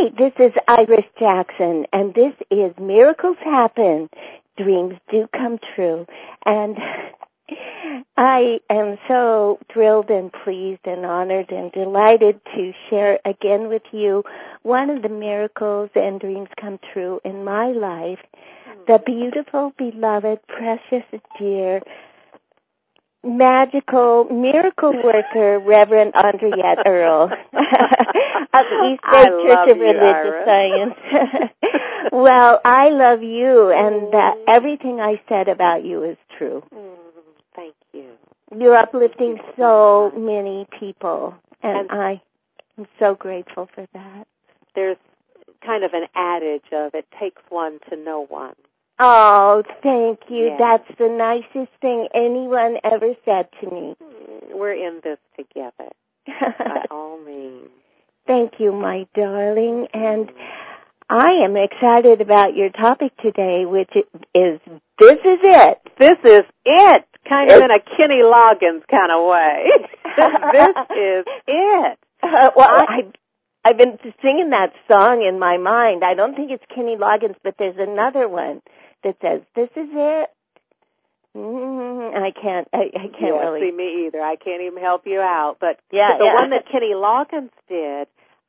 Hi, this is Iris Jackson, and this is Miracles Happen, Dreams Do Come True. And I am so thrilled and pleased and honored and delighted to share again with you one of the miracles and dreams come true in my life. The beautiful, beloved, precious, dear, magical miracle worker, Reverend Andriette Earl of East Bay Church of Religious Science. Well, I love you, and everything I said about you is true. Thank you. You're uplifting so many people, and I am so grateful for that. There's kind of an adage of it takes one to know one. Oh, thank you. Yeah. That's the nicest thing anyone ever said to me. We're in this together, by all means. Thank you, my darling. And I am excited about your topic today, which is, this is it. This is it, kind of in a Kenny Loggins kind of way. This is it. I've been singing that song in my mind. I don't think it's Kenny Loggins, but there's another one that says, this is it. I can't really. See, me either. I can't even help you out. But the one that Kenny Loggins did,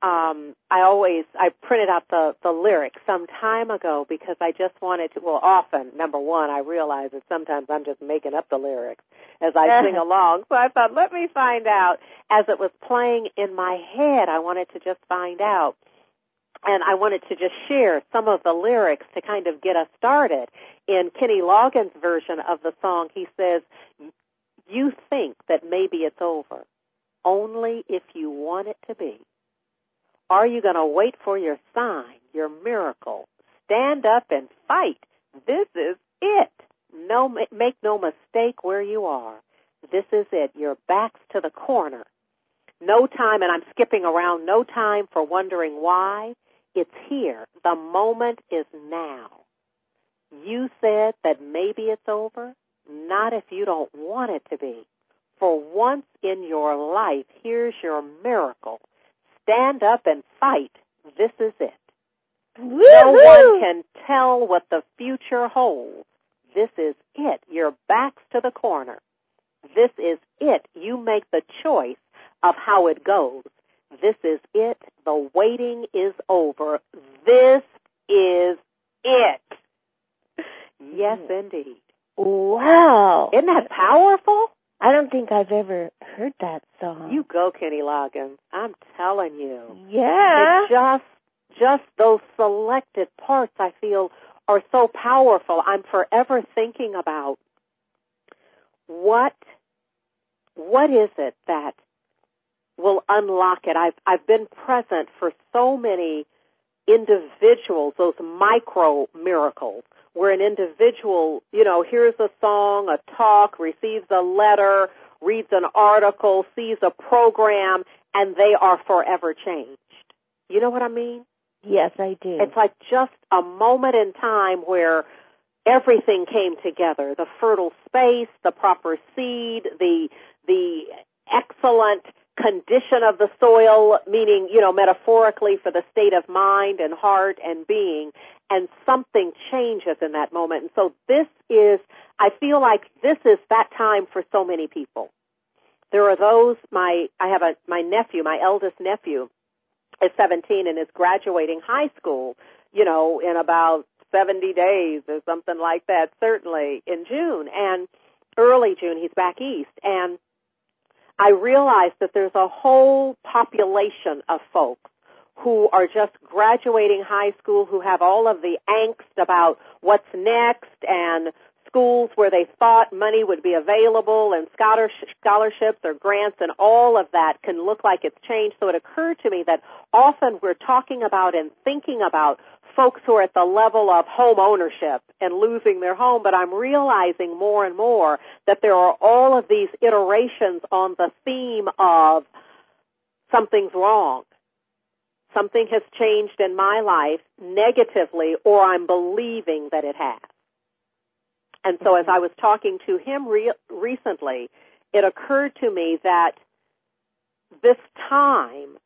I printed out the lyrics some time ago because I just wanted to, often, number one, I realize that sometimes I'm just making up the lyrics as I sing along. So I thought, let me find out. As it was playing in my head, I wanted to just find out. And I wanted to just share some of the lyrics to kind of get us started. In Kenny Loggins' version of the song, he says, you think that maybe it's over, only if you want it to be. Are you going to wait for your sign, your miracle? Stand up and fight. This is it. Make no mistake where you are. This is it. Your back's to the corner. No time, and I'm skipping around, no time for wondering why. It's here. The moment is now. You said that maybe it's over. Not if you don't want it to be. For once in your life, here's your miracle. Stand up and fight. This is it. Woo-hoo! No one can tell what the future holds. This is it. Your back's to the corner. This is it. You make the choice of how it goes. This is it. The waiting is over. This is it. Yes, indeed. Wow. Isn't that powerful? I don't think I've ever heard that song. You go, Kenny Loggins. I'm telling you. Yeah. It's just those selected parts I feel are so powerful. I'm forever thinking about what is it that will unlock it. I've been present for so many individuals, those micro miracles, where an individual, hears a song, a talk, receives a letter, reads an article, sees a program, and they are forever changed. You know what I mean? Yes, I do. It's like just a moment in time where everything came together. The fertile space, the proper seed, the excellent condition of the soil, meaning, metaphorically for the state of mind and heart and being, and something changes in that moment. And so I feel like this is that time for so many people. There are those, my nephew, my eldest nephew is 17 and is graduating high school, in about 70 days or something like that, certainly in June, and early June, he's back east. And I realized that there's a whole population of folks who are just graduating high school, who have all of the angst about what's next and schools where they thought money would be available and scholarships or grants and all of that can look like it's changed. So it occurred to me that often we're talking about and thinking about folks who are at the level of home ownership and losing their home, but I'm realizing more and more that there are all of these iterations on the theme of something's wrong. Something has changed in my life negatively, or I'm believing that it has. And so as I was talking to him recently, it occurred to me that this time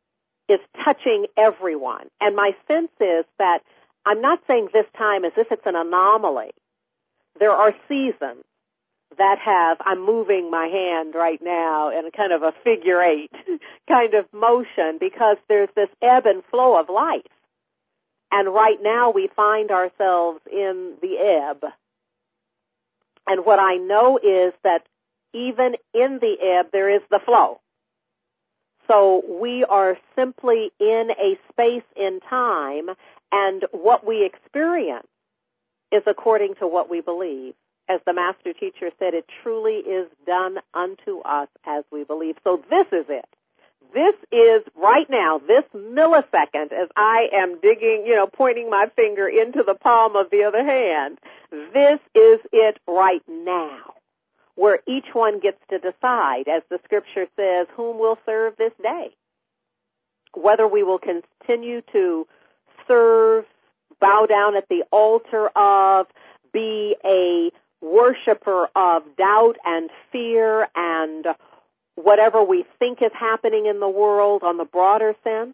is touching everyone. And my sense is that I'm not saying this time as if it's an anomaly. There are seasons that I'm moving my hand right now in a kind of a figure eight kind of motion because there's this ebb and flow of life. And right now we find ourselves in the ebb. And what I know is that even in the ebb, there is the flow. So we are simply in a space in time, and what we experience is according to what we believe. As the Master Teacher said, it truly is done unto us as we believe. So this is it. This is right now, this millisecond, as I am digging, pointing my finger into the palm of the other hand, this is it right now, where each one gets to decide, as the Scripture says, whom will serve this day. Whether we will continue to serve, bow down at the altar of, be a worshiper of doubt and fear and whatever we think is happening in the world in the broader sense,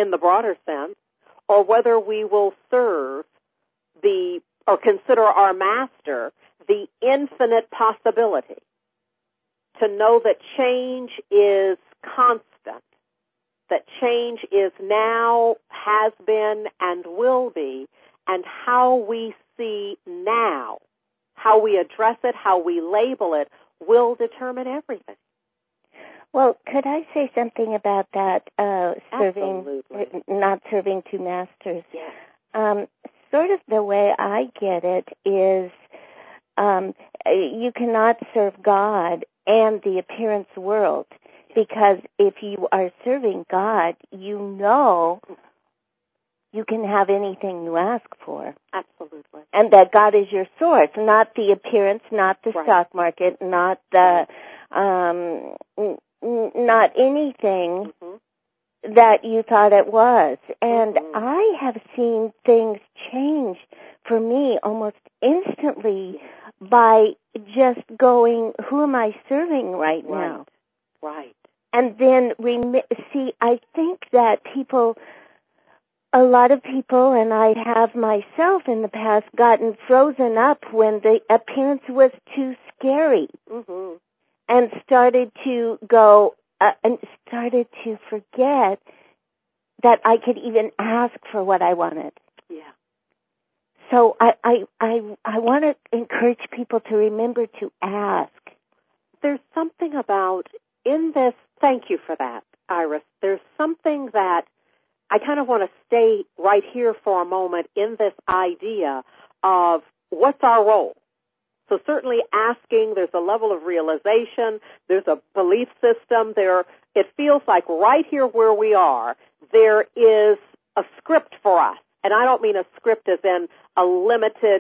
or whether we will serve or consider our Master the infinite possibility to know that change is constant, that change is now, has been, and will be, and how we see now, how we address it, how we label it, will determine everything. Well, could I say something about that, Absolutely. not serving two masters? Yes. Sort of the way I get it is you cannot serve God and the appearance world, because if you are serving God, you can have anything you ask for. Absolutely. And that God is your source, not the appearance, not the stock market, not the not anything that you thought it was. And I have seen things change for me almost instantly by just going, who am I serving right now? Right. And then, I think that a lot of people, and I have myself in the past, gotten frozen up when the appearance was too scary. And started to go, and started to forget that I could even ask for what I wanted. Yeah. So I want to encourage people to remember to ask. There's something about, in this, thank you for that, Iris, there's something that I kind of want to stay right here for a moment in this idea of what's our role. So certainly asking, there's a level of realization, there's a belief system, it feels like right here where we are, there is a script for us. And I don't mean a script as in a limited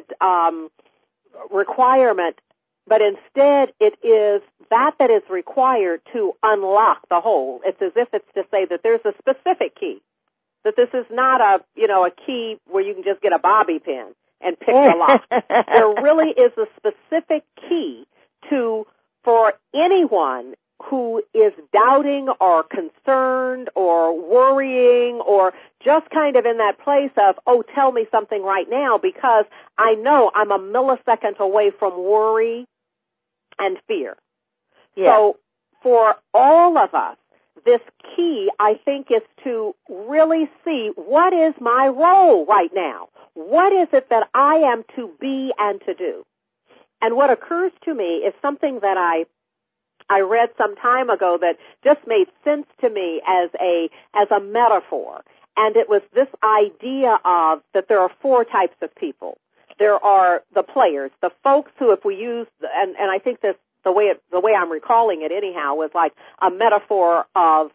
requirement, but instead it is that is required to unlock the whole. It's as if it's to say that there's a specific key, that this is not a key where you can just get a bobby pin and pick the lock. There really is a specific key for anyone who is doubting or concerned or worrying or just kind of in that place of, tell me something right now, because I know I'm a millisecond away from worry and fear. Yeah. So for all of us, this key, I think, is to really see what is my role right now. What is it that I am to be and to do? And what occurs to me is something that I read some time ago that just made sense to me as a metaphor. And it was this idea of that there are four types of people. There are the players, the folks who, if we use, and I think this, the way I'm recalling it anyhow, was like a metaphor of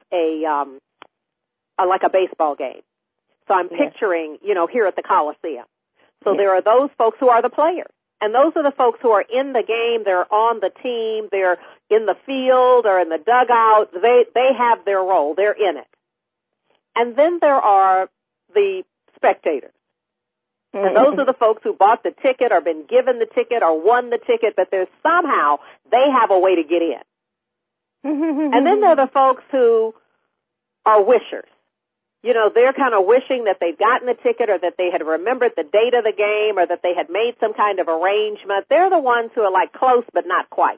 like a baseball game. So I'm picturing, here at the Coliseum. So there are those folks who are the players. And those are the folks who are in the game, they're on the team, they're in the field or in the dugout, they have their role, they're in it. And then there are the spectators. And those are the folks who bought the ticket or been given the ticket or won the ticket, but there's somehow they have a way to get in. And then there are the folks who are wishers. they're kind of wishing that they'd gotten the ticket or that they had remembered the date of the game or that they had made some kind of arrangement. They're the ones who are like close but not quite.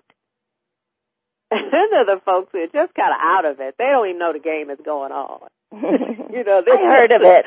And then they're the folks who are just kind of out of it. They don't even know the game is going on. I heard of it.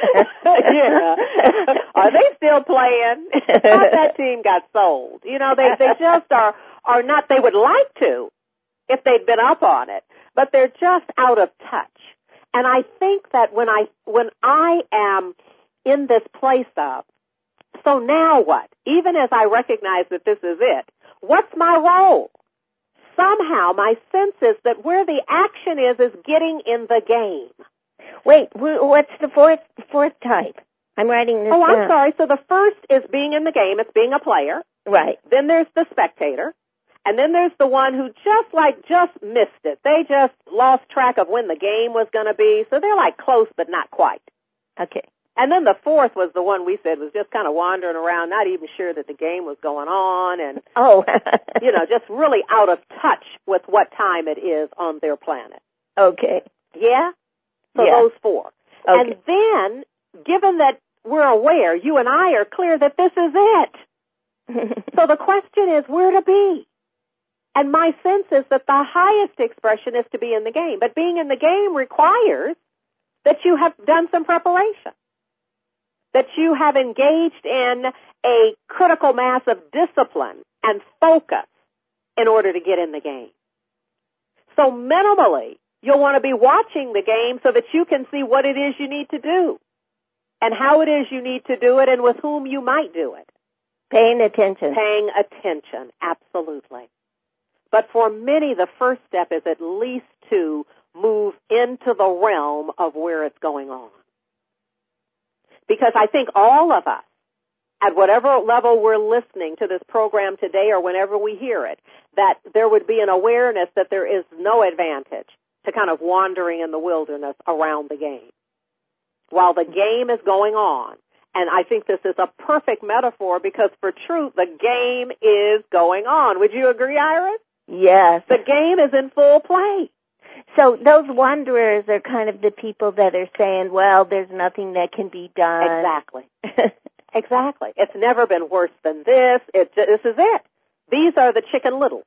Yeah. Are they still playing? I thought that team got sold. They just are not, they would like to if they'd been up on it, but they're just out of touch. And I think that when I am in this place of, so now what? Even as I recognize that this is it, what's my role? Somehow my sense is that where the action is getting in the game. Wait, what's the fourth type? I'm writing this down. I'm sorry. So the first is being in the game. It's being a player. Right. Then there's the spectator. And then there's the one who just missed it. They just lost track of when the game was going to be. So they're like close but not quite. Okay. And then the fourth was the one we said was just kind of wandering around, not even sure that the game was going on, and just really out of touch with what time it is on their planet. Okay. Yeah? So those four. Okay. And then, given that we're aware, you and I are clear that this is it. So the question is where to be. And my sense is that the highest expression is to be in the game. But being in the game requires that you have done some preparation, that you have engaged in a critical mass of discipline and focus in order to get in the game. So minimally, you'll want to be watching the game so that you can see what it is you need to do and how it is you need to do it and with whom you might do it. Paying attention. Paying attention, absolutely. But for many, the first step is at least to move into the realm of where it's going on. Because I think all of us, at whatever level we're listening to this program today or whenever we hear it, that there would be an awareness that there is no advantage to kind of wandering in the wilderness around the game. While the game is going on, and I think this is a perfect metaphor because for truth, the game is going on. Would you agree, Iris? Yes. The game is in full play. So those wanderers are kind of the people that are saying, well, there's nothing that can be done. Exactly. Exactly. It's never been worse than this. This is it. These are the Chicken Little.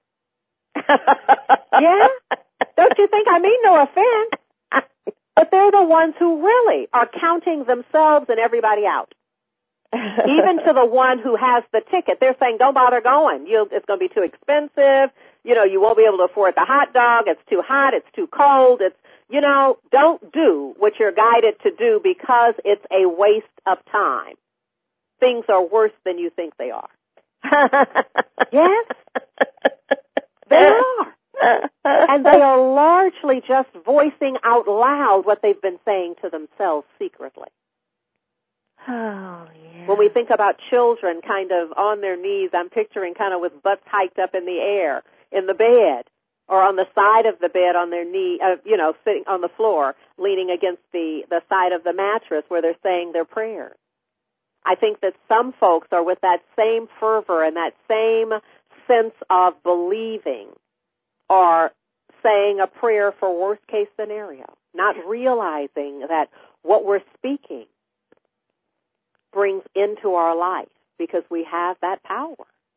Yeah? Don't you think? I mean no offense. But they're the ones who really are counting themselves and everybody out. Even to the one who has the ticket. They're saying, don't bother going. It's going to be too expensive. You won't be able to afford the hot dog. It's too hot. It's too cold. Don't do what you're guided to do because it's a waste of time. Things are worse than you think they are. Yes? They are. And they are largely just voicing out loud what they've been saying to themselves secretly. Oh, yeah. When we think about children kind of on their knees, I'm picturing kind of with butts hiked up in the air, in the bed, or on the side of the bed on their knee, sitting on the floor, leaning against the side of the mattress where they're saying their prayers. I think that some folks are with that same fervor and that same sense of believing or saying a prayer for worst case scenario, not realizing that what we're speaking brings into our life because we have that power.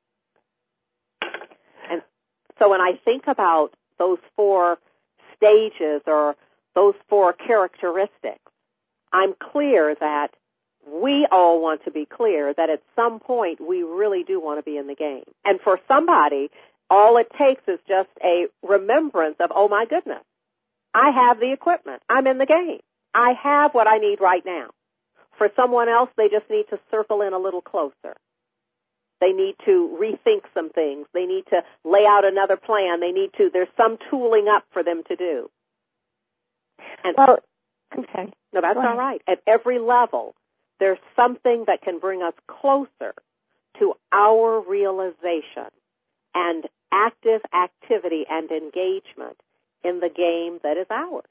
And so when I think about those four stages or those four characteristics, I'm clear that we all want to be clear that at some point we really do want to be in the game. And for somebody, all it takes is just a remembrance of, oh my goodness, I have the equipment. I'm in the game. I have what I need right now. For someone else, they just need to circle in a little closer. They need to rethink some things. They need to lay out another plan. There's some tooling up for them to do. And well, I'm sorry. No, that's all right. At every level, there's something that can bring us closer to our realization and active activity and engagement in the game that is ours.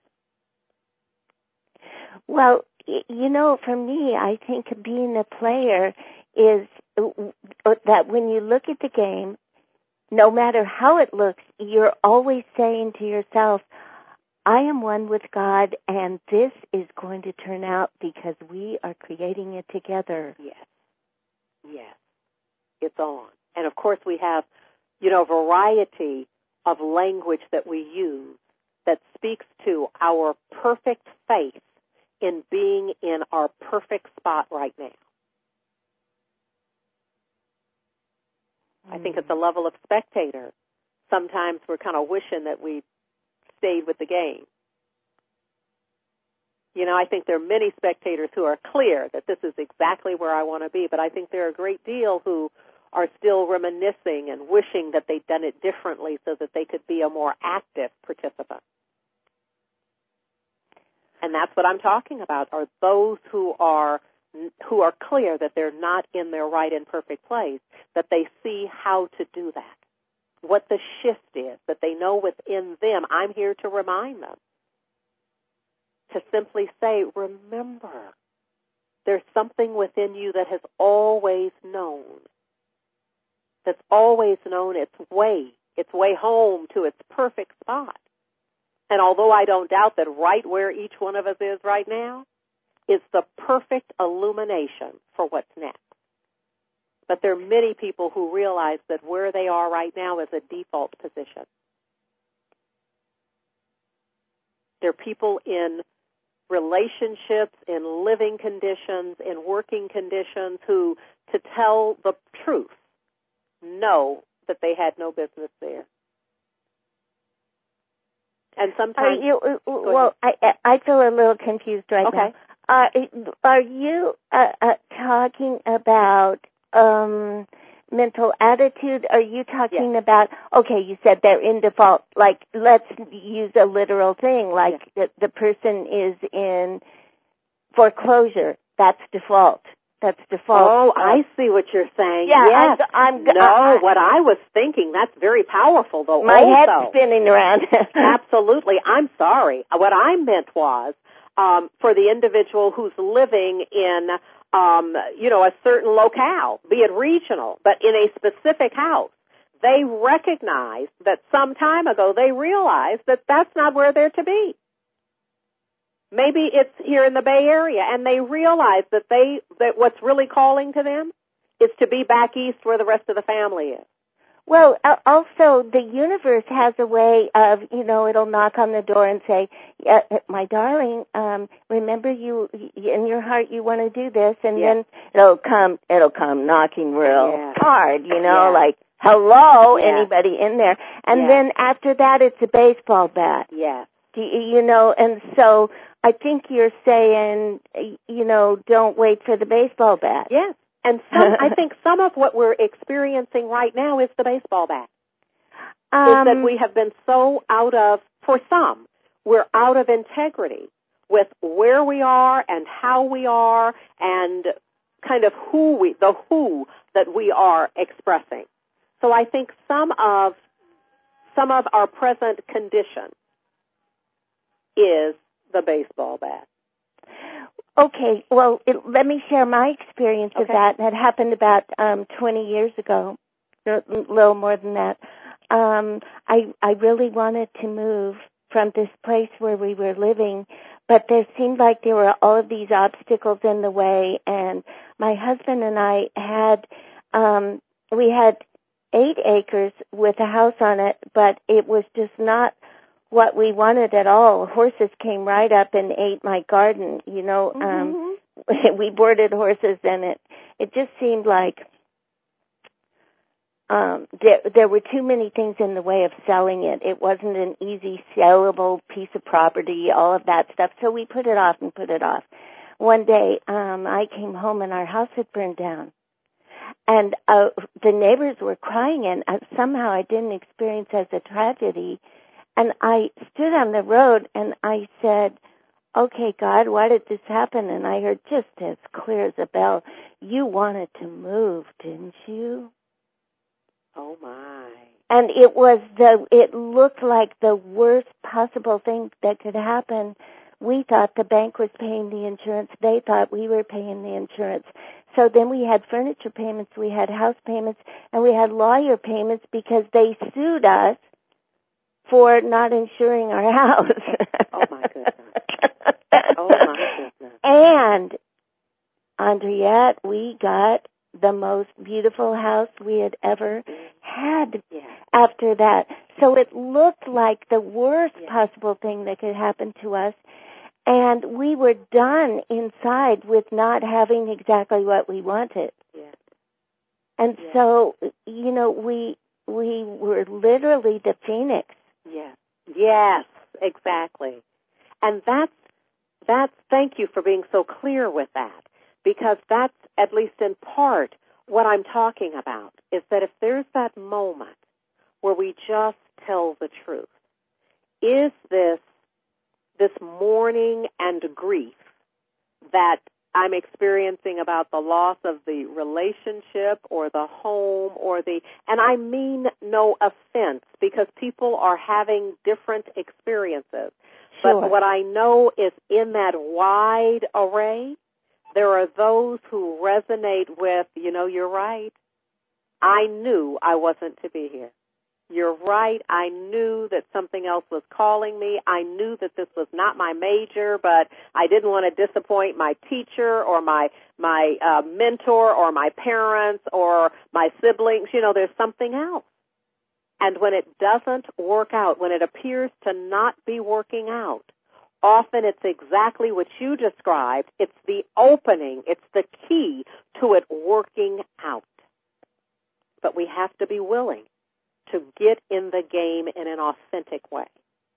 Well, for me, I think being a player is that when you look at the game, no matter how it looks, you're always saying to yourself, I am one with God, and this is going to turn out because we are creating it together. Yes. Yes. It's on. And of course we have, variety of language that we use that speaks to our perfect faith in being in our perfect spot right now. I think at the level of spectator, sometimes we're kind of wishing that we stayed with the game. I think there are many spectators who are clear that this is exactly where I want to be, but I think there are a great deal who are still reminiscing and wishing that they'd done it differently so that they could be a more active participant. And that's what I'm talking about, are those who are clear that they're not in their right and perfect place, that they see how to do that, what the shift is, that they know within them. I'm here to remind them to simply say, remember, there's something within you that has always known, its way home to its perfect spot. And although I don't doubt that right where each one of us is right now is the perfect illumination for what's next. But there are many people who realize that where they are right now is a default position. There are people in relationships, in living conditions, in working conditions who, to tell the truth, know that they had no business there. And sometimes... I feel a little confused right now. Are you talking about mental attitude? Are you talking about, you said they're in default, like let's use a literal thing, like the person is in foreclosure. That's default. Oh, I see what you're saying. Yeah, yes. What I was thinking, that's very powerful, though. My head's spinning around. Absolutely. I'm sorry. What I meant was, for the individual who's living in, a certain locale, be it regional, but in a specific house, they recognize that some time ago they realized that that's not where they're to be. Maybe it's here in the Bay Area, and they realize that what's really calling to them is to be back east where the rest of the family is. Well, also the universe has a way of, it'll knock on the door and say, my darling, remember you in your heart you want to do this, and then it'll come knocking real hard, like, hello, anybody in there, and then after that it's a baseball bat. Yes. And so I think you're saying, don't wait for the baseball bat. Yes. And I think some of what we're experiencing right now is the baseball bat. Is that we have been so we're out of integrity with where we are and how we are and kind of the who that we are expressing. So I think some of our present condition is the baseball bat. Okay, well, let me share my experience of that. That happened about 20 years ago, a little more than that. I really wanted to move from this place where we were living, but there seemed like there were all of these obstacles in the way, and my husband and I had 8 acres with a house on it, but it was just not what we wanted at all. Horses came right up and ate my garden, we boarded horses, and it just seemed like there were too many things in the way of selling it. It wasn't an easy sellable piece of property, all of that stuff, so we put it off. One day, I came home and our house had burned down. And the neighbors were crying, and somehow I didn't experience as a tragedy. And I stood on the road and I said, okay, God, why did this happen? And I heard just as clear as a bell, you wanted to move, didn't you? Oh, my. And it looked like the worst possible thing that could happen. We thought the bank was paying the insurance. They thought we were paying the insurance. So then we had furniture payments, we had house payments, and we had lawyer payments because they sued us for not insuring our house. Oh, my goodness. Oh, my goodness. And, Andriette, we got the most beautiful house we had ever had after that. So it looked like the worst possible thing that could happen to us. And we were done inside with not having exactly what we wanted. Yes. And so, you know, we were literally the phoenix. Yes. Yes, exactly. And that's thank you for being so clear with that, because that's, at least in part, what I'm talking about, is that if there's that moment where we just tell the truth, is this mourning and grief that I'm experiencing about the loss of the relationship or the home and I mean no offense, because people are having different experiences. Sure. But what I know is in that wide array, there are those who resonate with, you know, you're right. I knew I wasn't to be here. You're right. I knew that something else was calling me. I knew that this was not my major, but I didn't want to disappoint my teacher or my mentor or my parents or my siblings. You know, there's something else. And when it doesn't work out, when it appears to not be working out, often it's exactly what you described. It's the opening. It's the key to it working out. But we have to be willing to get in the game in an authentic way.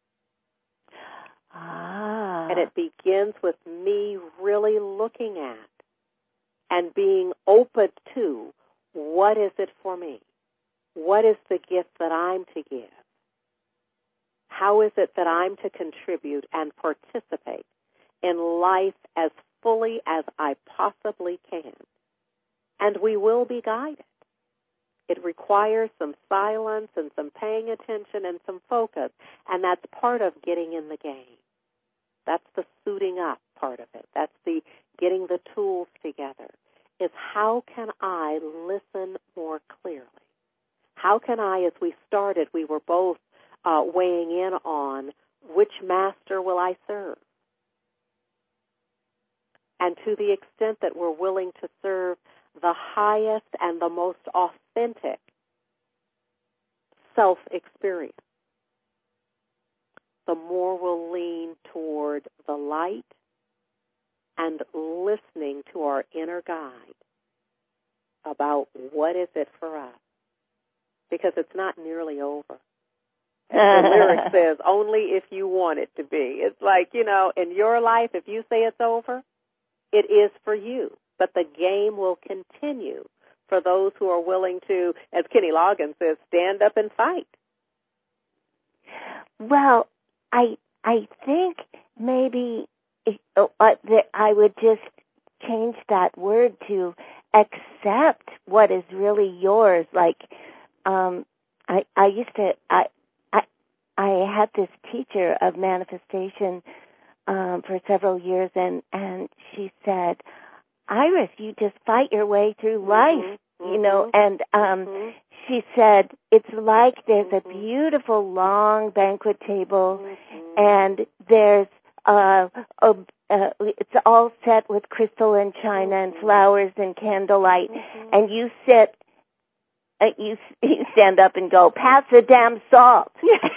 And it begins with me really looking at and being open to, what is it for me? What is the gift that I'm to give? How is it that I'm to contribute and participate in life as fully as I possibly can? And we will be guided. It requires some silence and some paying attention and some focus, and that's part of getting in the game. That's the suiting up part of it. That's the getting the tools together, is how can I listen more clearly? How can I, as we started, we were both weighing in on which master will I serve? And to the extent that we're willing to serve the highest and the most authentic self-experience, the more we'll lean toward the light and listening to our inner guide about what is it for us. Because it's not nearly over. The lyric says, only if you want it to be. It's like, you know, in your life, if you say it's over, it is for you. But the game will continue for those who are willing to, as Kenny Loggins says, stand up and fight. Well, I think maybe I would just change that word to accept what is really yours. Like, I had this teacher of manifestation for several years, and she said, Iris, you just fight your way through life, you know, and she said, it's like there's a beautiful long banquet table, and there's it's all set with crystal and china and flowers and candlelight, and you sit. You stand up and go, pass the damn salt.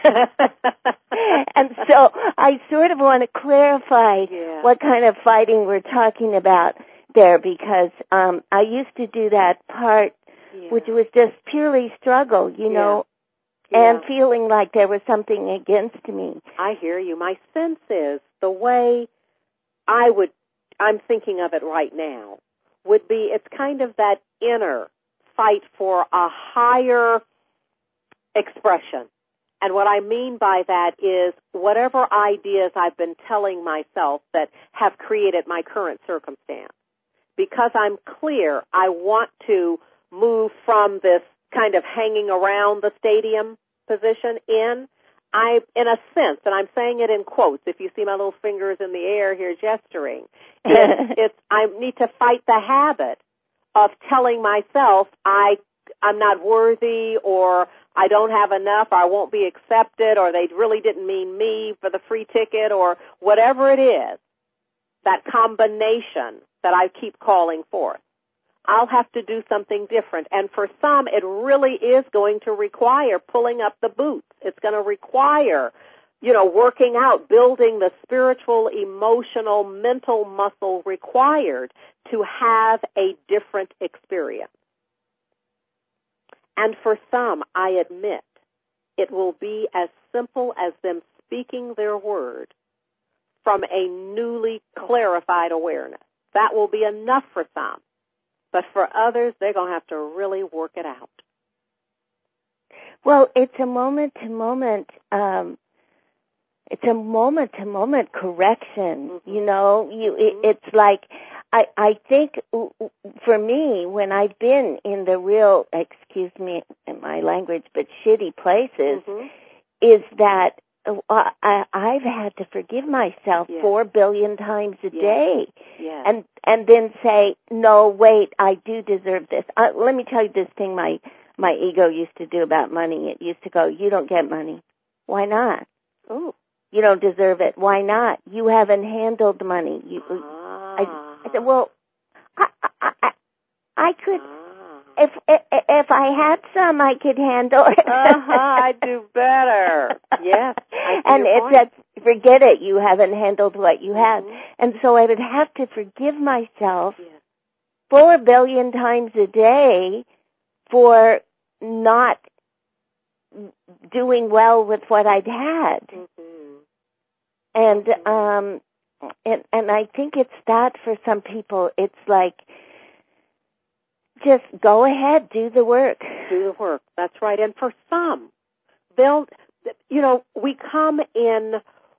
And so I sort of want to clarify what kind of fighting we're talking about there, because I used to do that part, which was just purely struggle, you know, and feeling like there was something against me. I hear you. My sense is the way I'm thinking of it right now would be, it's kind of that inner fight for a higher expression. And what I mean by that is whatever ideas I've been telling myself that have created my current circumstance. Because I'm clear, I want to move from this kind of hanging around the stadium position in a sense, and I'm saying it in quotes, if you see my little fingers in the air here gesturing, I need to fight the habit of telling myself I'm not worthy, or I don't have enough, or I won't be accepted, or they really didn't mean me for the free ticket, or whatever it is, that combination that I keep calling forth. I'll have to do something different. And for some, it really is going to require pulling up the boots. It's going to require, working out, building the spiritual, emotional, mental muscle required to have a different experience. And for some, I admit, it will be as simple as them speaking their word from a newly clarified awareness. That will be enough for some. But for others, they're going to have to really work it out. Well, it's a moment-to-moment correction. Mm-hmm. It's like, I think for me, when I've been in the real, excuse me in my language, but shitty places, mm-hmm. is that I've had to forgive myself 4 billion times a day. Yes. And then say, no, wait, I do deserve this. Let me tell you this thing my ego used to do about money. It used to go, you don't get money. Why not? Oh. You don't deserve it. Why not? You haven't handled money. I said, well, I could, if I had some, I could handle it. I'd do better. Yes. And it's forget it. You haven't handled what you have. Mm-hmm. And so I would have to forgive myself 4 billion times a day for not doing well with what I'd had. Mm-hmm. And I think it's that for some people. It's like, just go ahead, do the work. Do the work. That's right. And for some, we come in,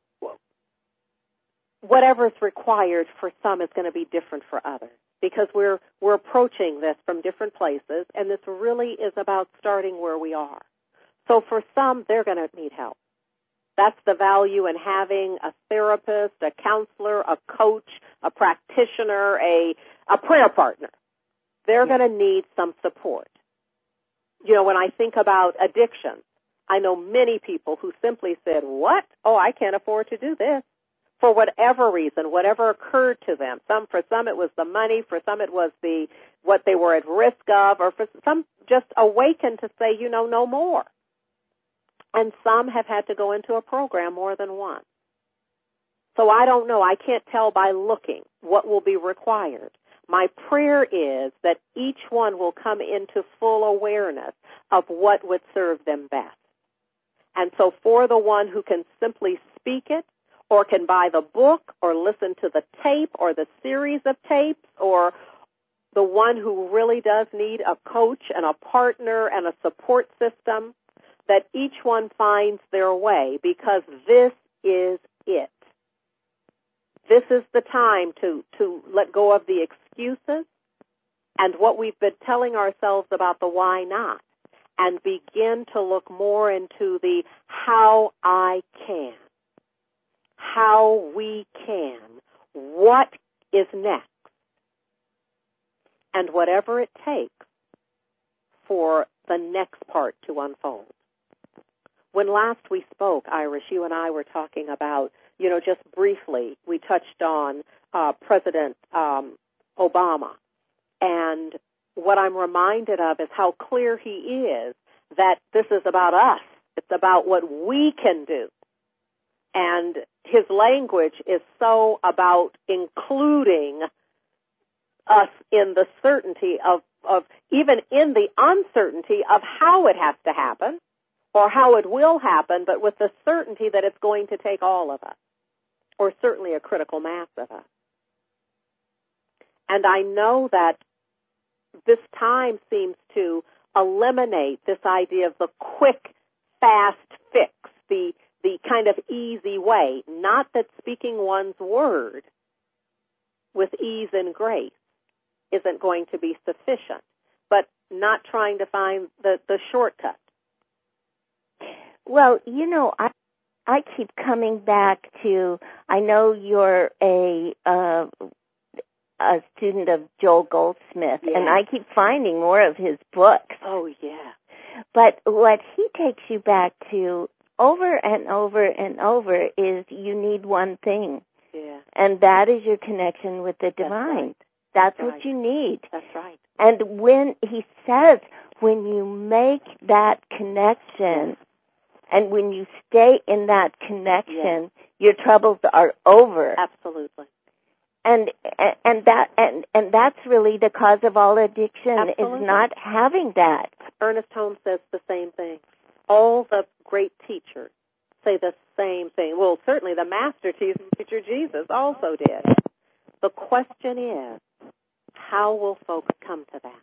whatever's required for some is going to be different for others, because we're approaching this from different places, and this really is about starting where we are. So for some, they're going to need help. That's the value in having a therapist, a counselor, a coach, a practitioner, a prayer partner. They're going to need some support. When I think about addiction, I know many people who simply said, what? Oh, I can't afford to do this. For whatever reason, whatever occurred to them. For some it was the money, for some it was what they were at risk of, or for some just awakened to say, no more. And some have had to go into a program more than once. So I don't know. I can't tell by looking what will be required. My prayer is that each one will come into full awareness of what would serve them best. And so for the one who can simply speak it, or can buy the book, or listen to the tape, or the series of tapes, or the one who really does need a coach and a partner and a support system, that each one finds their way, because this is it. This is the time to let go of the excuses and what we've been telling ourselves about the why not, and begin to look more into the how I can, how we can, what is next, and whatever it takes for the next part to unfold. When last we spoke, Iris, you and I were talking about, just briefly, we touched on President Obama. And what I'm reminded of is how clear he is that this is about us. It's about what we can do. And his language is so about including us in the certainty of even in the uncertainty of how it has to happen, or how it will happen, but with the certainty that it's going to take all of us, or certainly a critical mass of us. And I know that this time seems to eliminate this idea of the quick, fast fix, the kind of easy way. Not that speaking one's word with ease and grace isn't going to be sufficient, but not trying to find the shortcut. Well, I keep coming back to, I know you're a student of Joel Goldsmith, and I keep finding more of his books. Oh, yeah. But what he takes you back to over and over and over is you need one thing. Yeah. And that is your connection with the divine. That's what you need. That's right. And when he says, when you make that connection, and when you stay in that connection, your troubles are over. Absolutely. And that's really the cause of all addiction. Absolutely. Is not having that. Ernest Holmes says the same thing. All the great teachers say the same thing. Well, certainly the master teacher Jesus also did. The question is, how will folks come to that?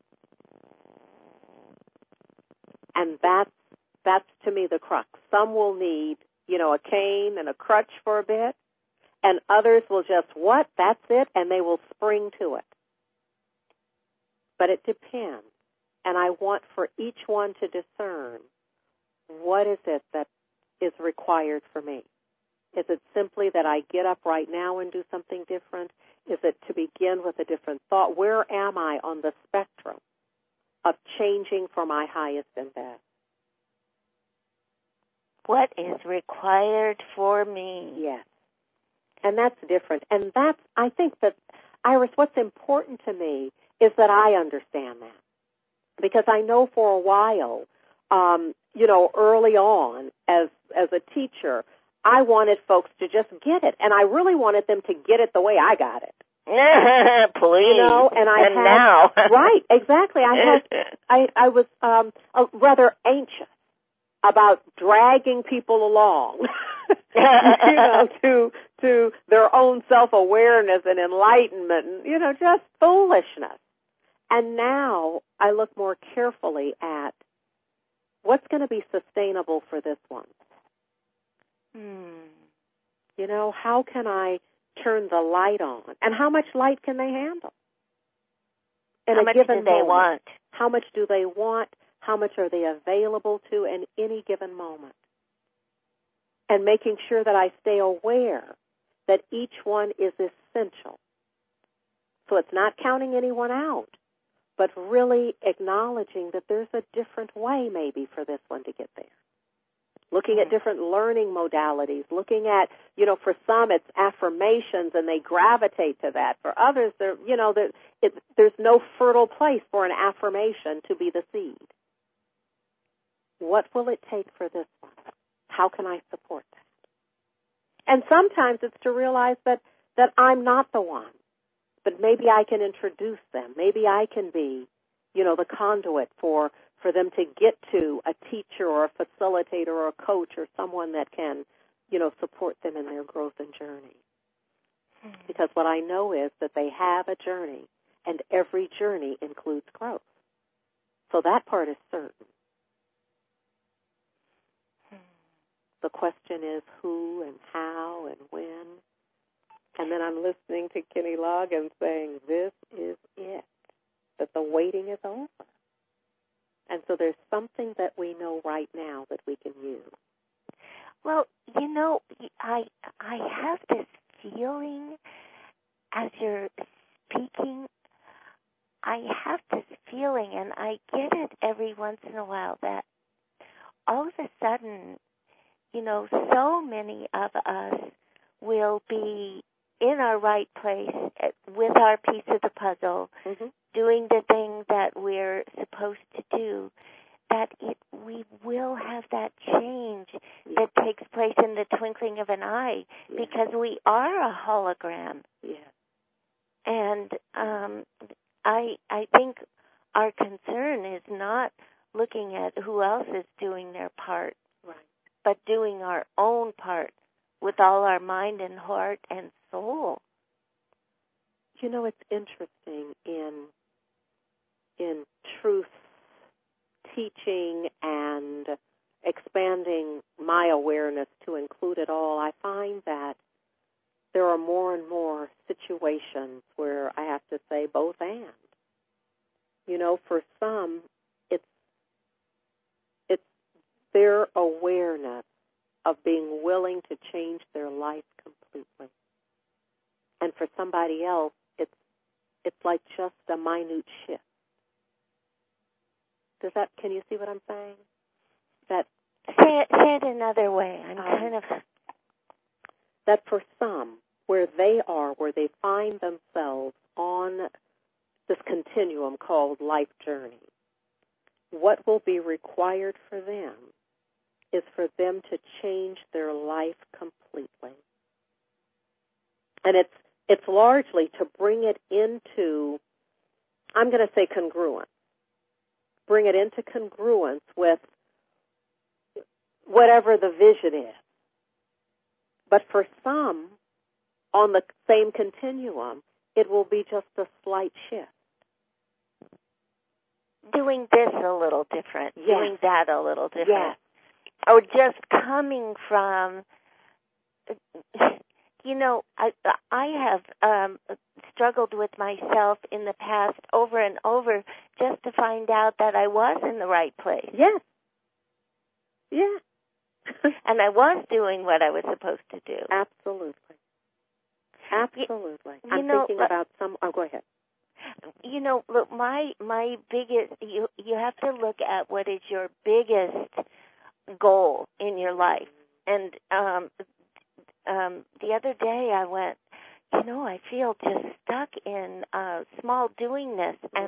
And that's to me the crux. Some will need, a cane and a crutch for a bit, and others will just, that's it, and they will spring to it. But it depends. And I want for each one to discern, what is it that is required for me? Is it simply that I get up right now and do something different? Is it to begin with a different thought? Where am I on the spectrum of changing for my highest and best? What is required for me? Yes. And that's different. And I think that, Iris, what's important to me is that I understand that. Because I know for a while, early on as a teacher, I wanted folks to just get it. And I really wanted them to get it the way I got it. Please. Now. Right, exactly. I was rather anxious about dragging people along, to their own self-awareness and enlightenment and, just foolishness. And now I look more carefully at what's going to be sustainable for this one. How can I turn the light on? And how much light can they handle? How much do they want? How much do they want? How much are they available to in any given moment? And making sure that I stay aware that each one is essential. So it's not counting anyone out, but really acknowledging that there's a different way maybe for this one to get there. Looking at different learning modalities, looking at, for some it's affirmations and they gravitate to that. For others, there's no fertile place for an affirmation to be the seed. What will it take for this one? How can I support that? And sometimes it's to realize that I'm not the one, but maybe I can introduce them. Maybe I can be, the conduit for them to get to a teacher or a facilitator or a coach or someone that can, support them in their growth and journey. Because what I know is that they have a journey, and every journey includes growth. So that part is certain. The question is who and how and when. And then I'm listening to Kenny Loggins saying, this is it, that the waiting is over. And so there's something that we know right now that we can use. Well, I have this feeling as you're speaking, I have this feeling, and I get it every once in a while, that all of a sudden, so many of us will be in our right place with our piece of the puzzle, doing the thing that we're supposed to do, that we will have that change that takes place in the twinkling of an eye, because we are a hologram. And I think our concern is not looking at who else is doing their part, but doing our own part with all our mind and heart and soul. It's interesting in truth teaching and expanding my awareness to include it all. I find that there are more and more situations where I have to say both and. For some, it's their awareness of being willing to change their life completely. And for somebody else, it's like just a minute shift. Can you see what I'm saying? That say it another way. I'm kind of that for some, where they find themselves on this continuum called life journey, what will be required for them is for them to change their life completely. And it's largely to bring it into, I'm going to say congruence. Bring it into congruence with whatever the vision is. But for some, on the same continuum, it will be just a slight shift. Doing this a little different, yes. Doing that a little different. Yes. Or just coming from, I have struggled with myself in the past over and over just to find out that I was in the right place. Yes. Yeah. And I was doing what I was supposed to do. Absolutely. Absolutely. I'm thinking about go ahead. Look, my biggest, you have to look at what is your biggest goal in your life. And the other day I went, I feel just stuck in small doingness, and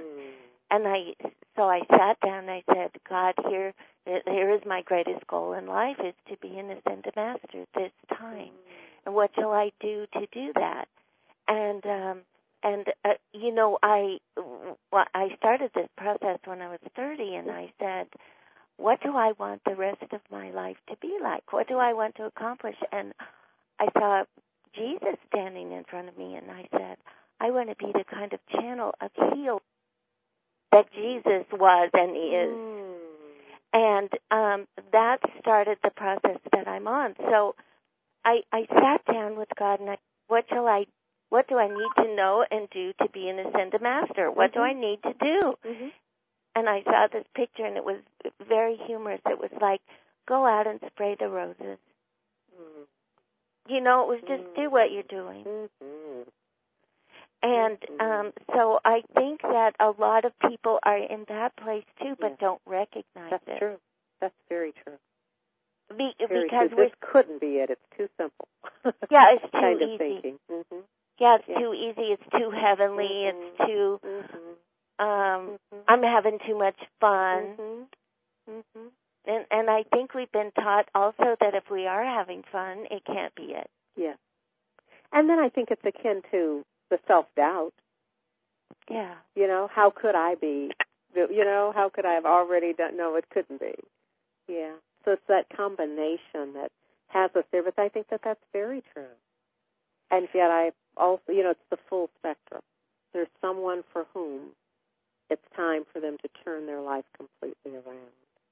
so I sat down and I said, God, here is my greatest goal in life, is to be an Ascended Master this time. And what shall I do to do that? And I started this process when I was 30, and I said, what do I want the rest of my life to be like? What do I want to accomplish? And I saw Jesus standing in front of me, and I said, I want to be the kind of channel of healing that Jesus was and is. And that started the process that I'm on. So I sat down with God, and what do I need to know and do to be an Ascended Master? What do I need to do? Mm-hmm. And I saw this picture, and it was very humorous. It was like, go out and spray the roses. Mm-hmm. It was just do what you're doing. Mm-hmm. And so I think that a lot of people are in that place too, but don't recognize it. That's true. That's very true. Because this couldn't be it. It's too simple. Yeah, it's too kind easy. Of thinking. Mm-hmm. Yeah, it's too easy. It's too heavenly. It's too. I'm having too much fun. And I think we've been taught also that if we are having fun, it can't be it. Yeah. And then I think it's akin to the self-doubt. Yeah. How could I be? How could I have already done? No, it couldn't be. Yeah. So it's that combination that has us there, but I think that that's very true. And yet I also, it's the full spectrum. There's someone for whom it's time for them to turn their life completely around.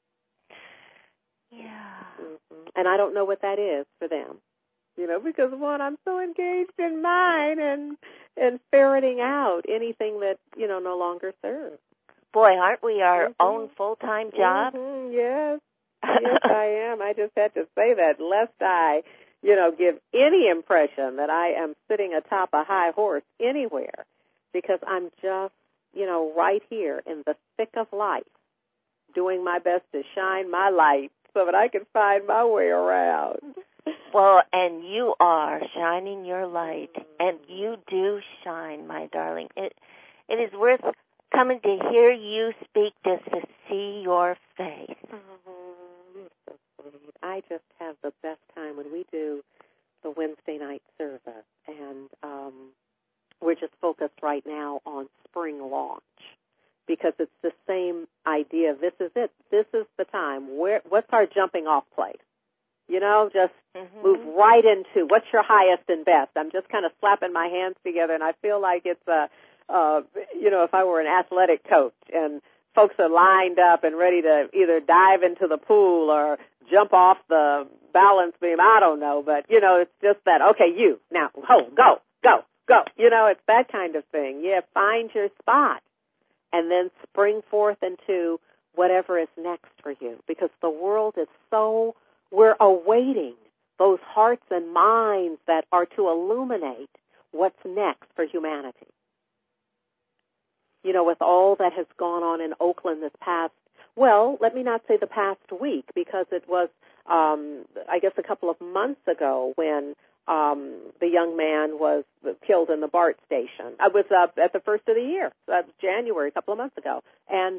Yeah. Mm-hmm. And I don't know what that is for them. Because I'm so engaged in mine and ferreting out anything that, no longer serves. Boy, aren't we our own full-time job? Mm-hmm. Yes. Yes, I am. I just had to say that, lest I, give any impression that I am sitting atop a high horse anywhere, because I'm just, right here in the thick of life, doing my best to shine my light so that I can find my way around. Well, and you are shining your light, and you do shine, my darling. It is worth coming to hear you speak, just to see your face. You're so sweet. I just have the best time when we do the Wednesday night service, and we're just focused right now on spring launch, because it's the same idea. This is it. This is the time. What's our jumping off place? Just move right into what's your highest and best. I'm just kind of slapping my hands together, and I feel like it's if I were an athletic coach and folks are lined up and ready to either dive into the pool or jump off the balance beam. I don't know, but, it's just that, okay, you, now, go. It's that kind of thing. Yeah, find your spot and then spring forth into whatever is next for you, because the world is we're awaiting those hearts and minds that are to illuminate what's next for humanity. with all that has gone on in Oakland this past, well, let me not say the past week, because it was, I guess, a couple of months ago when the young man was killed in the BART station. I was at the first of the year. So that was January, a couple of months ago. And,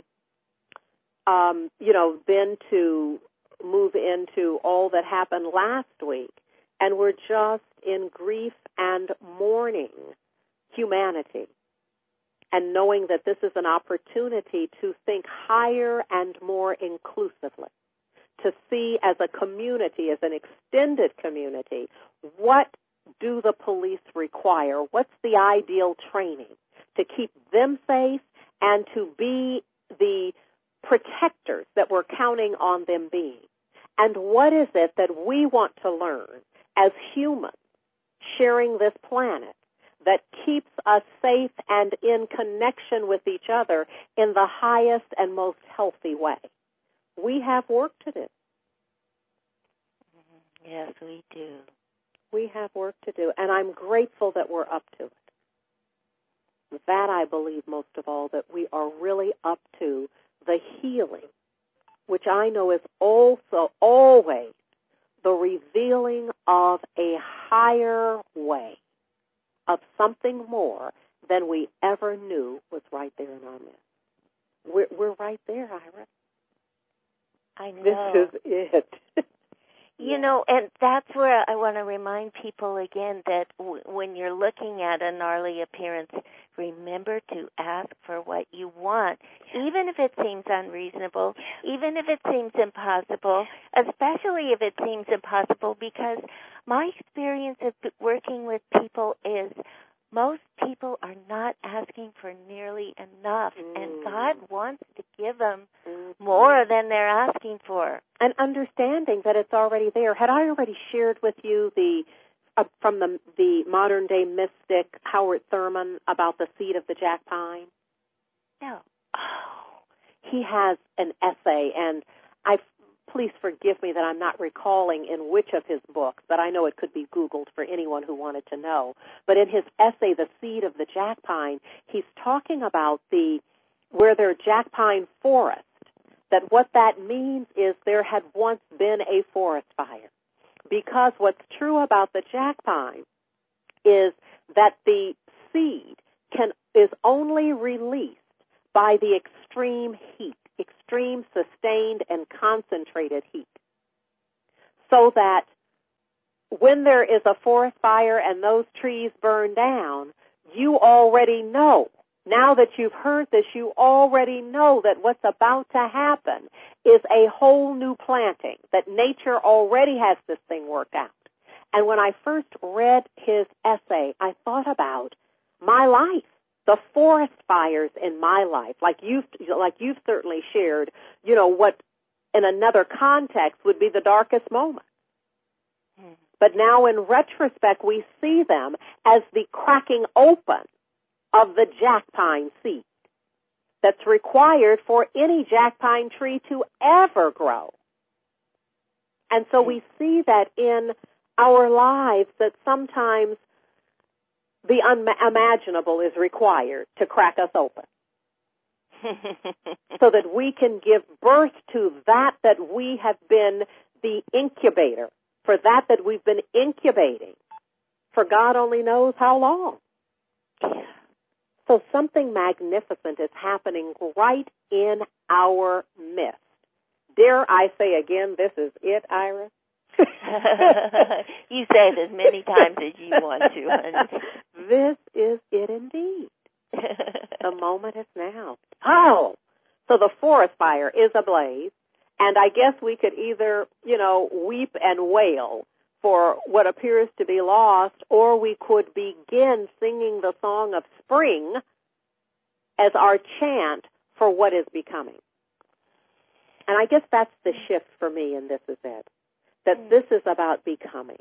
then to move into all that happened last week. And we're just in grief and mourning humanity, and knowing that this is an opportunity to think higher and more inclusively, to see as a community, as an extended community, what do the police require? What's the ideal training to keep them safe and to be the protectors that we're counting on them being? And what is it that we want to learn as humans sharing this planet that keeps us safe and in connection with each other in the highest and most healthy way? We have work to do. Yes, we do. We have work to do, and I'm grateful that we're up to it. That I believe most of all, that we are really up to the healing, which I know is also always the revealing of a higher way, of something more than we ever knew was right there in our midst. We're right there, Ira. I know. This is it. And that's where I want to remind people again that when you're looking at a gnarly appearance, remember to ask for what you want, even if it seems unreasonable, even if it seems impossible, especially if it seems impossible, because my experience of working with people is most people are not asking for nearly enough, and God wants to give them more than they're asking for. And understanding that it's already there. Had I already shared with you from the modern-day mystic Howard Thurman about the seed of the jack pine? No. Oh, he has an essay, and please forgive me that I'm not recalling in which of his books, but I know it could be Googled for anyone who wanted to know. But in his essay, The Seed of the Jack Pine, he's talking about where there are jack pine forests, that what that means is there had once been a forest fire. Because what's true about the jack pine is that the seed is only released by the extreme heat, extreme sustained and concentrated heat. So that when there is a forest fire and those trees burn down, you already know. Now that you've heard this, you already know that what's about to happen is a whole new planting, that nature already has this thing worked out. And when I first read his essay, I thought about my life, the forest fires in my life, like you've certainly shared, what in another context would be the darkest moment. But now in retrospect, we see them as the cracking open of the jack pine seed that's required for any jack pine tree to ever grow. And so we see that in our lives, that sometimes the unimaginable is required to crack us open so that we can give birth to that we have been the incubator, for that we've been incubating for God only knows how long. So something magnificent is happening right in our midst. Dare I say again, this is it, Iris? You say it as many times as you want to, honey. This is it indeed. The moment is now. Oh, so the forest fire is ablaze, and I guess we could either, weep and wail for what appears to be lost, or we could begin singing the song of spring as our chant for what is becoming. And I guess that's the shift for me, and this is it, that this is about becoming.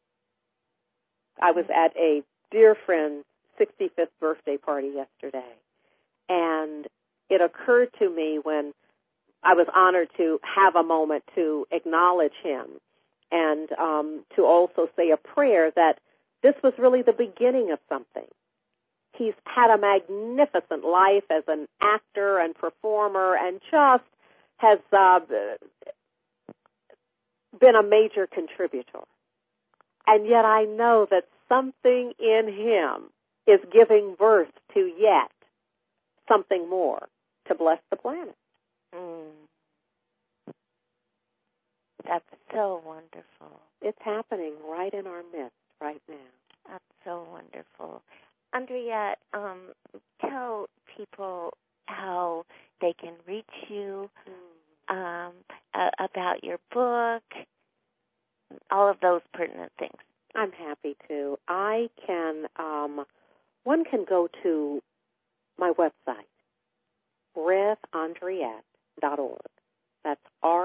I was at a dear friend's 65th birthday party yesterday, and it occurred to me when I was honored to have a moment to acknowledge him and to also say a prayer that this was really the beginning of something. He's had a magnificent life as an actor and performer and just has been a major contributor. And yet I know that something in him is giving birth to yet something more to bless the planet. That's so wonderful. It's happening right in our midst right now. That's so wonderful. Andrea, tell people how they can reach you, about your book, all of those pertinent things. I'm happy to. One can go to my website, RevAndriette.org. That's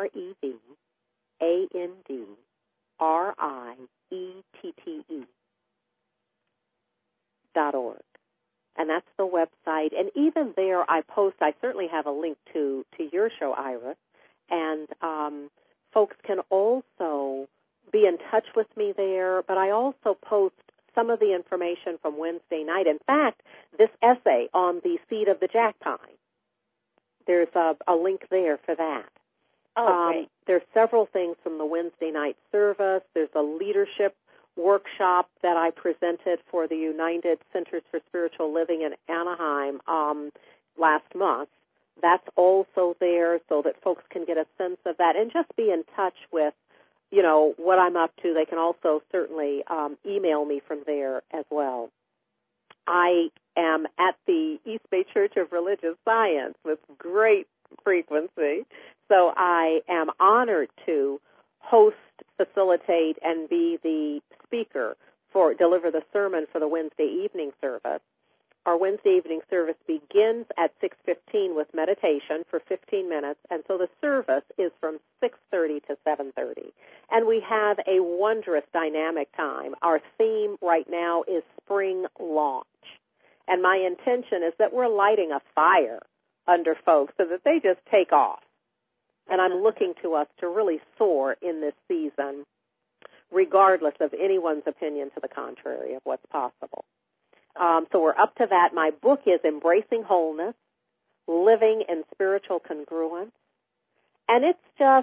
RevAndriette.org. And that's the website. And even there I certainly have a link to your show, Iris. And folks can also be in touch with me there. But I also post some of the information from Wednesday night. In fact, this essay on the seed of the jackpine, there's a link there for that. Oh, great. There's several things from the Wednesday night service. There's a leadership workshop that I presented for the United Centers for Spiritual Living in Anaheim last month. That's also there so that folks can get a sense of that and just be in touch with, what I'm up to. They can also certainly email me from there as well. I am at the East Bay Church of Religious Science with great frequency, so I am honored to host, facilitate, and be the speaker deliver the sermon for the Wednesday evening service. Our Wednesday evening service begins at 6:15 with meditation for 15 minutes, and so the service is from 6:30 to 7:30. And we have a wondrous dynamic time. Our theme right now is spring launch. And my intention is that we're lighting a fire under folks so that they just take off. And I'm looking to us to really soar in this season, regardless of anyone's opinion to the contrary of what's possible. So we're up to that. My book is Embracing Wholeness, Living in Spiritual Congruence. And it's a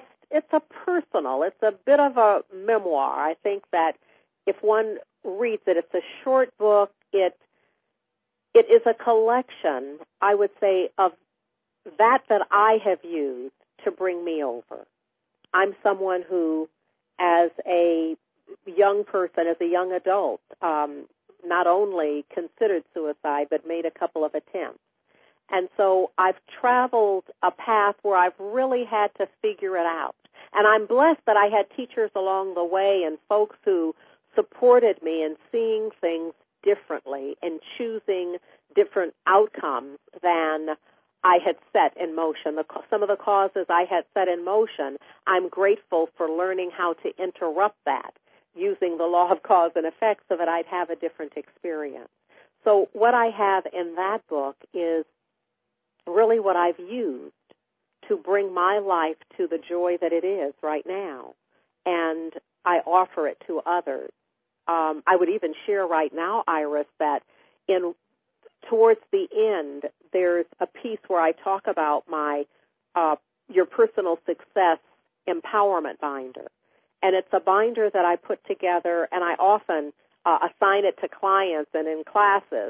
bit of a memoir. I think that if one reads it, it's a short book. It is a collection, I would say, of that I have used to bring me over. I'm someone who, as a young person, as a young adult, not only considered suicide, but made a couple of attempts. And so I've traveled a path where I've really had to figure it out. And I'm blessed that I had teachers along the way and folks who supported me in seeing things differently and choosing different outcomes than I had set in motion. Some of the causes I had set in motion, I'm grateful for learning how to interrupt that using the law of cause and effect so that I'd have a different experience. So what I have in that book is really what I've used to bring my life to the joy that it is right now, and I offer it to others. I would even share right now, Iris, that towards the end, there's a piece where I talk about my Your Personal Success Empowerment Binder. And it's a binder that I put together, and I often assign it to clients and in classes,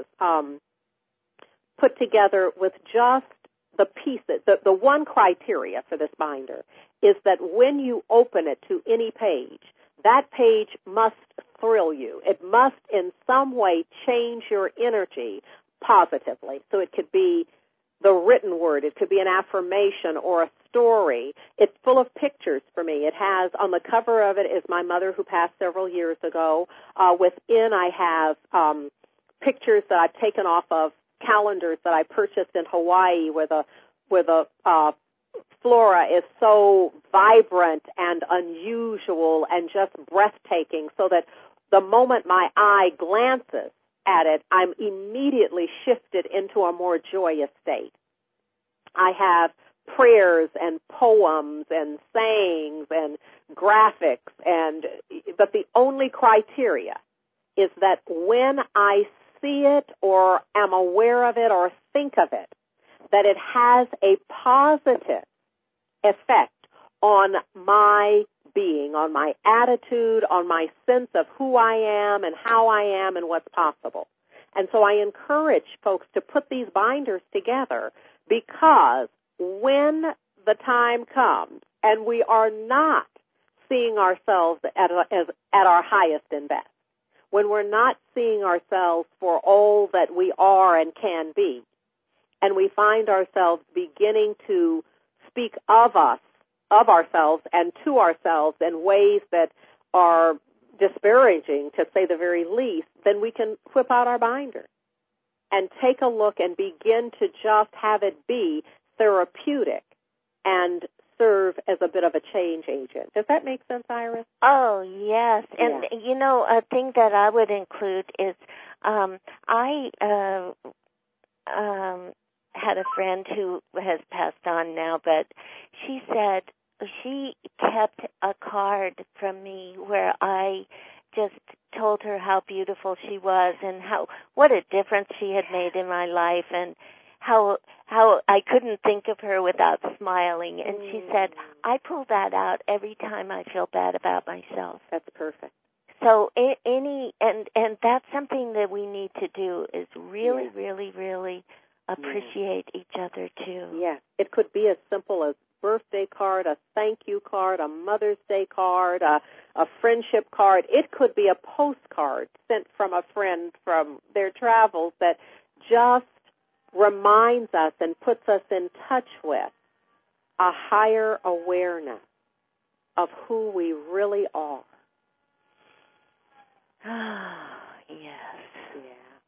put together with just the pieces. The one criteria for this binder is that when you open it to any page, that page must thrill you. It must in some way change your energy positively. So it could be the written word. It could be an affirmation or a story. It's full of pictures for me. It has, on the cover of it is my mother who passed several years ago. Within I have pictures that I've taken off of calendars that I purchased in Hawaii where the flora is so vibrant and unusual and just breathtaking, so that the moment my eye glances at it, I'm immediately shifted into a more joyous state. I have prayers and poems and sayings and graphics, but the only criteria is that when I see it or am aware of it or think of it, that it has a positive effect on my being, on my attitude, on my sense of who I am and how I am and what's possible. And so I encourage folks to put these binders together, because when the time comes and we are not seeing ourselves at our highest and best, when we're not seeing ourselves for all that we are and can be, and we find ourselves beginning to speak of ourselves and to ourselves in ways that are disparaging, to say the very least, then we can whip out our binder and take a look and begin to just have it be therapeutic and serve as a bit of a change agent. Does that make sense, Iris? Oh, yes. And, a thing that I would include is I had a friend who has passed on now, but she said she kept a card from me where I just told her how beautiful she was and what a difference she had made in my life, and how I couldn't think of her without smiling. And she said, I pull that out every time I feel bad about myself. That's perfect. So and that's something that we need to do, is really, really, really appreciate each other too. Yes. It could be as simple as birthday card, a thank you card, a Mother's Day card, a friendship card. It could be a postcard sent from a friend from their travels that just reminds us and puts us in touch with a higher awareness of who we really are. Ah, yes. Yeah.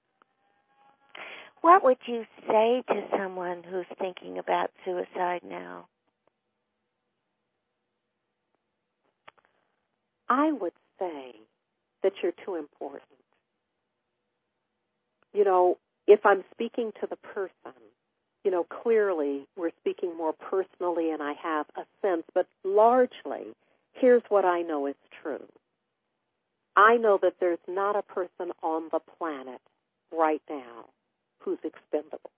What would you say to someone who's thinking about suicide now? I would say that you're too important. If I'm speaking to the person, clearly we're speaking more personally and I have a sense, but largely, here's what I know is true. I know that there's not a person on the planet right now who's expendable.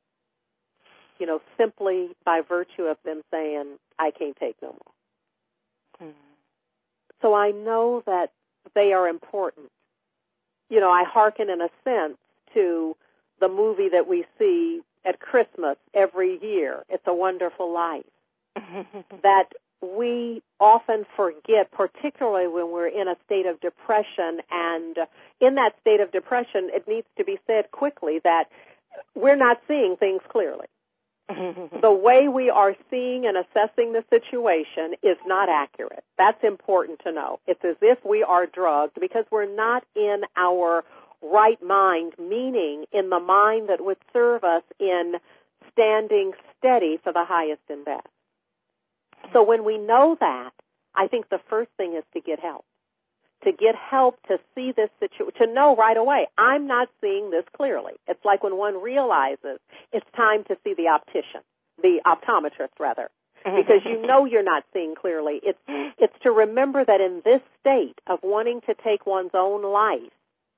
Simply by virtue of them saying, I can't take no more. Mm-hmm. So I know that they are important. I hearken in a sense to the movie that we see at Christmas every year, It's a Wonderful Life, that we often forget, particularly when we're in a state of depression. And in that state of depression, it needs to be said quickly that we're not seeing things clearly. The way we are seeing and assessing the situation is not accurate. That's important to know. It's as if we are drugged because we're not in our right mind, meaning in the mind that would serve us in standing steady for the highest and best. So when we know that, I think the first thing is to get help. To get help to see this situation, to know right away, I'm not seeing this clearly. It's like when one realizes it's time to see the optometrist rather, because you're not seeing clearly. It's to remember that in this state of wanting to take one's own life,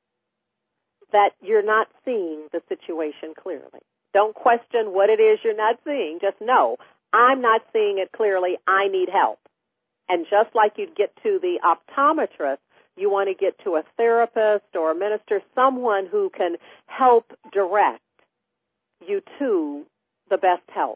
that you're not seeing the situation clearly. Don't question what it is you're not seeing. Just know, I'm not seeing it clearly. I need help. And just like you'd get to the optometrist, you want to get to a therapist or a minister, someone who can help direct you to the best help.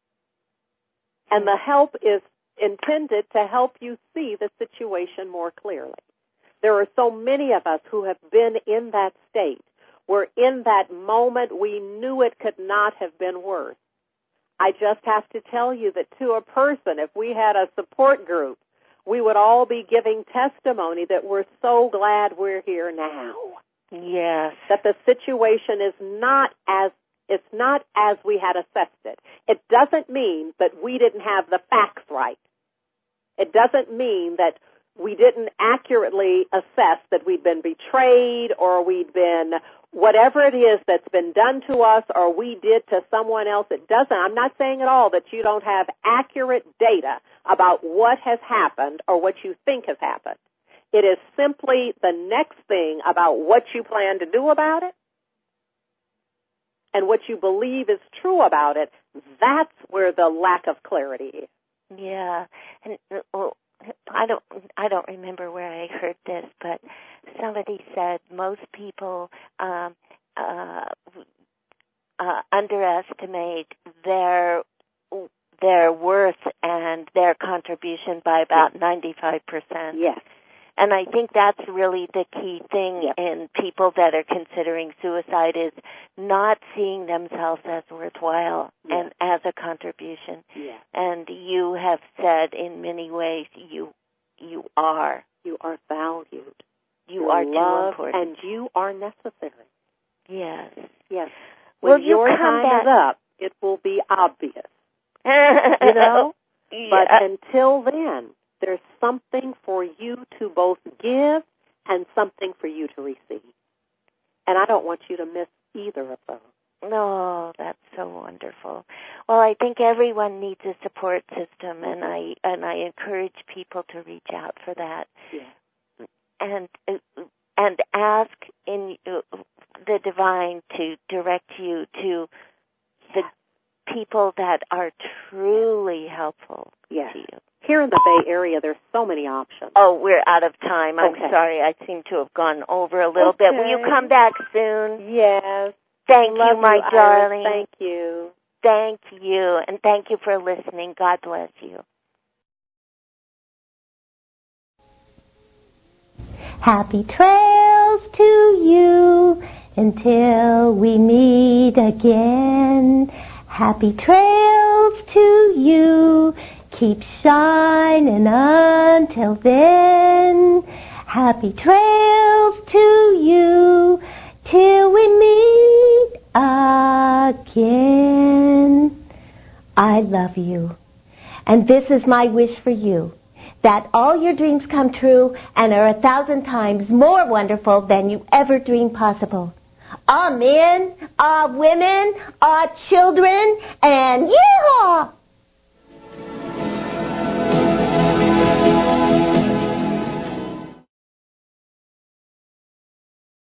And the help is intended to help you see the situation more clearly. There are so many of us who have been in that state where in that moment we knew it could not have been worse. I just have to tell you that to a person, if we had a support group, we would all be giving testimony that we're so glad we're here now. Yes. That the situation is not as we had assessed it. It doesn't mean that we didn't have the facts right. It doesn't mean that we didn't accurately assess that we'd been betrayed or we'd been whatever it is that's been done to us or we did to someone else. It doesn't. I'm not saying at all that you don't have accurate data about what has happened or what you think has happened. It is simply the next thing about what you plan to do about it and what you believe is true about it, that's where the lack of clarity is. Yeah, and I don't remember where I heard this, but somebody said most people underestimate their worth and their contribution by about 95%. Yes. And I think that's really the key thing in people that are considering suicide is not seeing themselves as worthwhile and as a contribution. Yes. And you have said in many ways you are. You are valued. You are too important. And you are necessary. Yes. Yes. When your time is up, it will be obvious. You know? Yeah. But until then, there's something for you to both give and something for you to receive. And I don't want you to miss either of those. No, that's so wonderful. Well, I think everyone needs a support system, and I encourage people to reach out for that. Yeah. And ask in the divine to direct you to the people that are truly helpful to you. Here in the Bay Area, there's so many options. Oh, we're out of time. I'm Okay. sorry. I seem to have gone over a little bit. Will you come back soon? Yes. Thank you, my darling. Thank you. Thank you. And thank you for listening. God bless you. Happy trails to you until we meet again. Happy trails to you. Keep shining until then. Happy trails to you till we meet again. I love you. And this is my wish for you, that all your dreams come true and are 1,000 times more wonderful than you ever dreamed possible. All men, all women, all children, and yeehaw!